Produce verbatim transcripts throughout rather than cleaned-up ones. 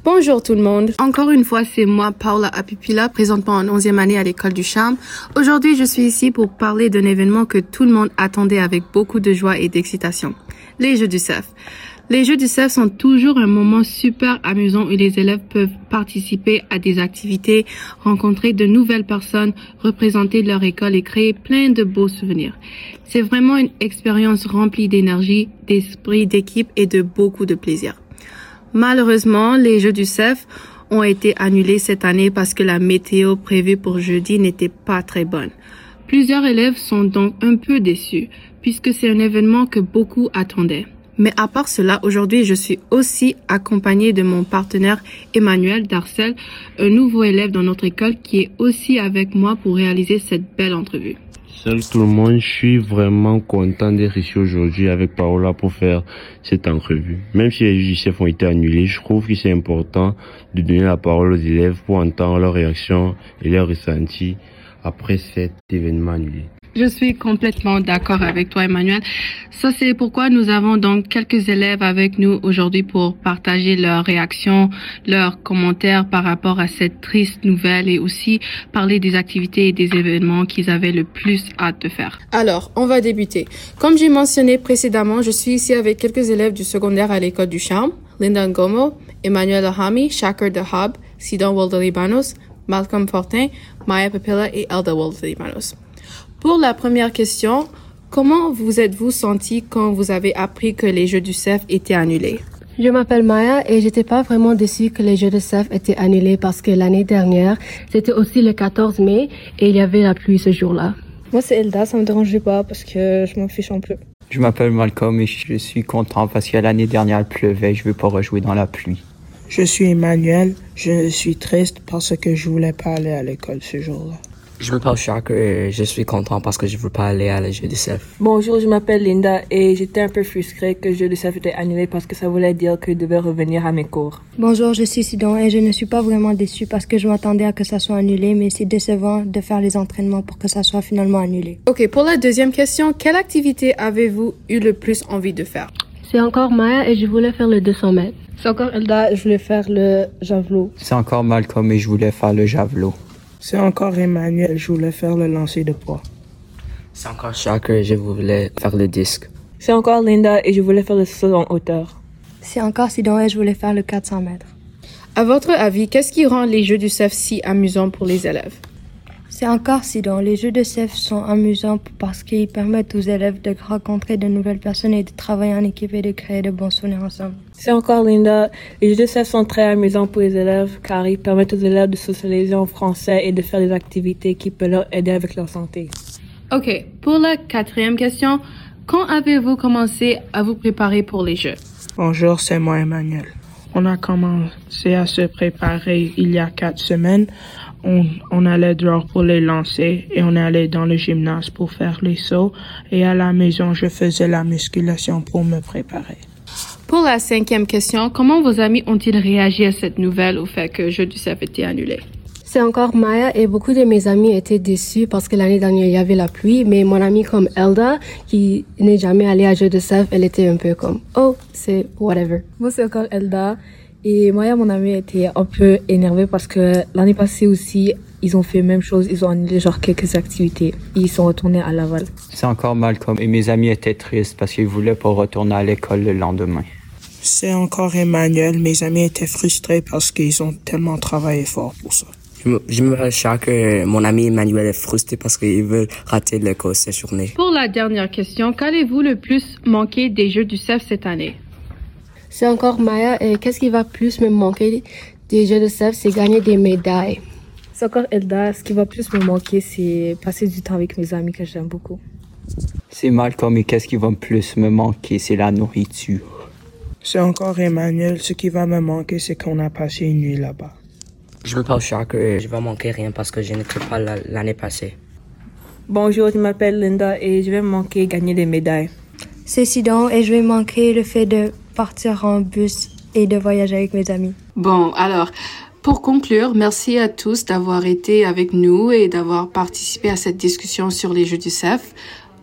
Bonjour tout le monde. Encore une fois, c'est moi, Paula Apipila, présentement en onzième année à l'École du Charme. Aujourd'hui, je suis ici pour parler d'un événement que tout le monde attendait avec beaucoup de joie et d'excitation. Les Jeux du C E F. Les Jeux du C E F sont toujours un moment super amusant où les élèves peuvent participer à des activités, rencontrer de nouvelles personnes, représenter leur école et créer plein de beaux souvenirs. C'est vraiment une expérience remplie d'énergie, d'esprit d'équipe et de beaucoup de plaisir. Malheureusement, les Jeux du C E F ont été annulés cette année parce que la météo prévue pour jeudi n'était pas très bonne. Plusieurs élèves sont donc un peu déçus puisque c'est un événement que beaucoup attendaient. Mais à part cela, aujourd'hui, je suis aussi accompagnée de mon partenaire Emmanuel Darcel, un nouveau élève dans notre école qui est aussi avec moi pour réaliser cette belle entrevue. Salut tout le monde, je suis vraiment content d'être ici aujourd'hui avec Paola pour faire cette entrevue. Même si les Jeux du C E F ont été annulés, je trouve que c'est important de donner la parole aux élèves pour entendre leurs réactions et leurs ressentis après cet événement annulé. Je suis complètement d'accord avec toi, Emmanuel. Ça, c'est pourquoi nous avons donc quelques élèves avec nous aujourd'hui pour partager leurs réactions, leurs commentaires par rapport à cette triste nouvelle et aussi parler des activités et des événements qu'ils avaient le plus hâte de faire. Alors, on va débuter. Comme j'ai mentionné précédemment, je suis ici avec quelques élèves du secondaire à l'École du Charme, Linda Ngomo, Emmanuel Ahami, Shaker Dahab, Sidon Waldelibanos, Malcolm Fortin, Maya Pepila et Elda Waldelibanos. Pour la première question, comment vous êtes-vous senti quand vous avez appris que les Jeux du C E F étaient annulés? Je m'appelle Maya et j'étais pas vraiment déçue que les Jeux de C E F étaient annulés parce que l'année dernière, c'était aussi le quatorze mai et il y avait la pluie ce jour-là. Moi, c'est Elda, ça me dérangeait pas parce que je m'en fiche un peu. Je m'appelle Malcolm et je suis content parce que l'année dernière, il pleuvait et je veux pas rejouer dans la pluie. Je suis Emmanuel, je suis triste parce que je voulais pas aller à l'école ce jour-là. Je m'appelle Shaker et je suis content parce que je veux pas aller à les Jeux du C E F. Bonjour, je m'appelle Linda et j'étais un peu frustrée que le Jeu du C E F était annulé parce que ça voulait dire que je devais revenir à mes cours. Bonjour, je suis Sidon et je ne suis pas vraiment déçue parce que je m'attendais à que ça soit annulé, mais c'est décevant de faire les entraînements pour que ça soit finalement annulé. Ok, pour la deuxième question, quelle activité avez-vous eu le plus envie de faire? C'est encore Maya et je voulais faire le deux cents mètres. C'est encore Elda, je voulais faire le javelot. C'est encore Malcolm et je voulais faire le javelot. C'est encore Emmanuel, je voulais faire le lancer de poids. C'est encore Shaker et je voulais faire le disque. C'est encore Linda et je voulais faire le saut en hauteur. C'est encore Sidon et je voulais faire le quatre cents mètres. À votre avis, qu'est-ce qui rend les Jeux du C E F si amusants pour les élèves? C'est encore Sidon. Les Jeux de C E F sont amusants parce qu'ils permettent aux élèves de rencontrer de nouvelles personnes et de travailler en équipe et de créer de bons souvenirs ensemble. C'est encore Linda. Les Jeux de C E F sont très amusants pour les élèves car ils permettent aux élèves de socialiser en français et de faire des activités qui peuvent leur aider avec leur santé. Ok, pour la quatrième question, quand avez-vous commencé à vous préparer pour les Jeux? Bonjour, c'est moi Emmanuel. On a commencé à se préparer il y a quatre semaines. On, on allait dehors pour les lancer et on allait dans le gymnase pour faire les sauts. Et à la maison, je faisais la musculation pour me préparer. Pour la cinquième question, comment vos amis ont-ils réagi à cette nouvelle au fait que le Jeu du C E F était annulé? C'est encore Maya et beaucoup de mes amis étaient déçus parce que l'année dernière, il y avait la pluie. Mais mon amie comme Elda, qui n'est jamais allée à Jeux de C E F, elle était un peu comme « Oh, c'est whatever ». Moi, c'est encore Elda. Et Maya, mon amie, était un peu énervée parce que l'année passée aussi, ils ont fait la même chose. Ils ont annulé genre quelques activités. Et ils sont retournés à Laval. C'est encore Malcolm et mes amis étaient tristes parce qu'ils voulaient pas retourner à l'école le lendemain. C'est encore Emmanuel. Mes amis étaient frustrés parce qu'ils ont tellement travaillé fort pour ça. Je me sens que mon ami Emmanuel est frustré parce qu'il veut rater l'école cette journée. Pour la dernière question, qu'allez-vous le plus manquer des Jeux du C E F cette année? C'est encore Maya et qu'est-ce qui va plus me manquer des Jeux de C E F, c'est gagner des médailles. C'est encore Elda. Ce qui va plus me manquer, c'est passer du temps avec mes amis que j'aime beaucoup. C'est Malcolm et qu'est-ce qui va plus me manquer, c'est la nourriture. C'est encore Emmanuel. Ce qui va me manquer, c'est qu'on a passé une nuit là-bas. Je m'appelle Shaker et je vais manquer rien parce que je n'étais pas là l'année passée. Bonjour, je m'appelle Linda et je vais manquer gagner des médailles. C'est Sidon et je vais manquer le fait de partir en bus et de voyager avec mes amis. Bon, alors, pour conclure, merci à tous d'avoir été avec nous et d'avoir participé à cette discussion sur les Jeux du C E F.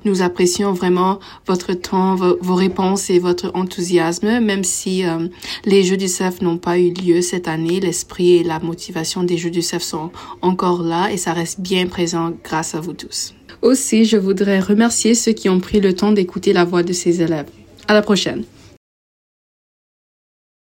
Nous apprécions vraiment votre temps, vos, vos réponses et votre enthousiasme, même si euh, les Jeux du C E F n'ont pas eu lieu cette année. L'esprit et la motivation des Jeux du C E F sont encore là et ça reste bien présent grâce à vous tous. Aussi, je voudrais remercier ceux qui ont pris le temps d'écouter la voix de ces élèves. À la prochaine!